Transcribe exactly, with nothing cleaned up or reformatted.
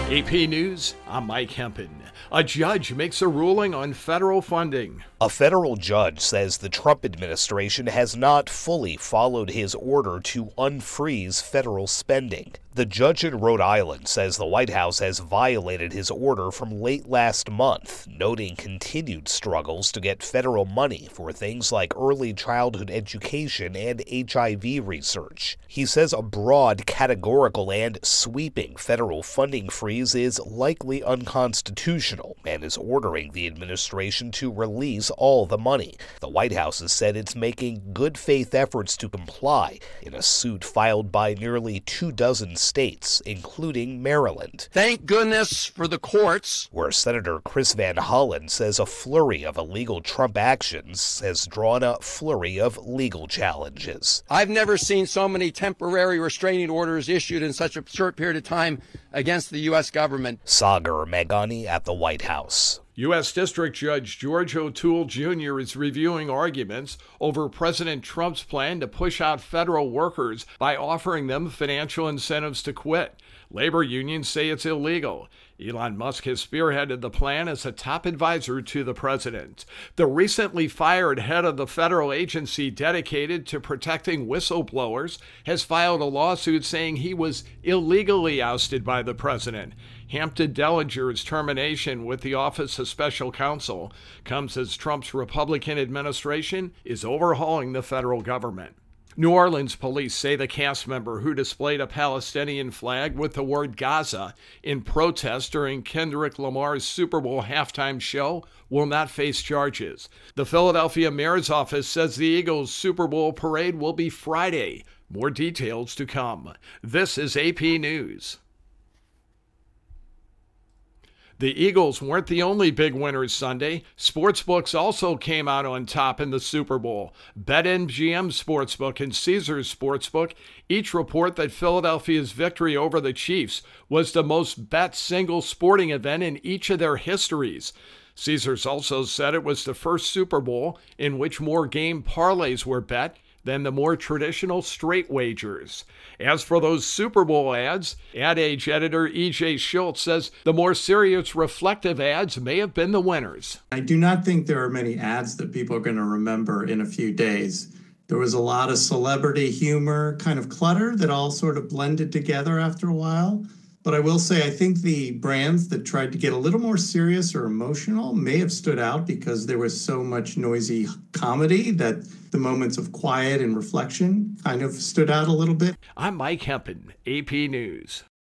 A P News, I'm Mike Hempen. A judge makes a ruling on federal funding. A federal judge says the Trump administration has not fully followed his order to unfreeze federal spending. The judge in Rhode Island says the White House has violated his order from late last month, noting continued struggles to get federal money for things like early childhood education and H I V research. He says a broad, categorical, and sweeping federal funding freeze is likely unconstitutional and is ordering the administration to release all the money. The White House has said it's making good faith efforts to comply in a suit filed by nearly two dozen states, including Maryland. Thank goodness for the courts. Where Senator Chris Van Hollen says a flurry of illegal Trump actions has drawn a flurry of legal challenges. I've never seen so many temporary restraining orders issued in such a short period of time against the U S government. Sagar Meghani at the White House. U S District Judge George O'Toole Junior is reviewing arguments over President Trump's plan to push out federal workers by offering them financial incentives to quit. Labor unions say it's illegal. Elon Musk has spearheaded the plan as a top advisor to the president. The recently fired head of the federal agency dedicated to protecting whistleblowers has filed a lawsuit saying he was illegally ousted by the president. Hampton Dellinger's termination with the Office of Special Counsel comes as Trump's Republican administration is overhauling the federal government. New Orleans police say the cast member who displayed a Palestinian flag with the word Gaza in protest during Kendrick Lamar's Super Bowl halftime show will not face charges. The Philadelphia mayor's office says the Eagles' Super Bowl parade will be Friday. More details to come. This is A P News. The Eagles weren't the only big winners Sunday. Sportsbooks also came out on top in the Super Bowl. BetMGM Sportsbook and Caesars Sportsbook each report that Philadelphia's victory over the Chiefs was the most bet single sporting event in each of their histories. Caesars also said it was the first Super Bowl in which more game parlays were bet than the more traditional straight wagers. As for those Super Bowl ads, Ad Age editor E J Schultz says the more serious, reflective ads may have been the winners. I do not think there are many ads that people are going to remember in a few days. There was a lot of celebrity humor, kind of clutter that all sort of blended together after a while. But I will say, I think the brands that tried to get a little more serious or emotional may have stood out because there was so much noisy comedy that the moments of quiet and reflection kind of stood out a little bit. I'm Mike Hempen, A P News.